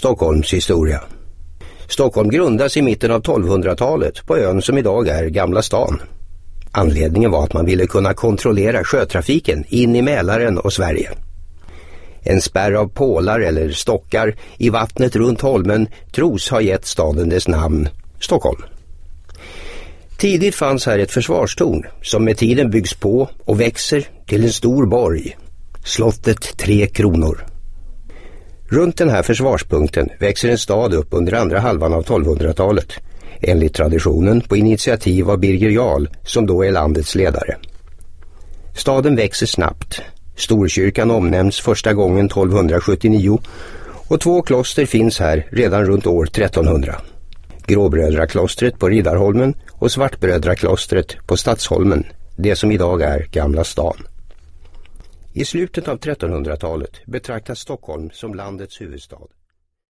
Stockholms historia. Stockholm grundas i mitten av 1200-talet på ön som idag är Gamla stan. Anledningen var att man ville kunna kontrollera sjötrafiken in i Mälaren och Sverige. En spärr av pålar eller stockar i vattnet runt holmen tros ha gett staden dess namn Stockholm. Tidigt fanns här ett försvarstorn som med tiden byggs på och växer till en stor borg, slottet 3 kronor. Runt den här försvarspunkten växer en stad upp under andra halvan av 1200-talet, enligt traditionen på initiativ av Birger Jarl som då är landets ledare. Staden växer snabbt. Storkyrkan omnämns första gången 1279 och 2 kloster finns här redan runt år 1300. Gråbrödraklostret på Riddarholmen och Svartbrödraklostret på Stadsholmen, det som idag är Gamla stan. I slutet av 1300-talet betraktas Stockholm som landets huvudstad.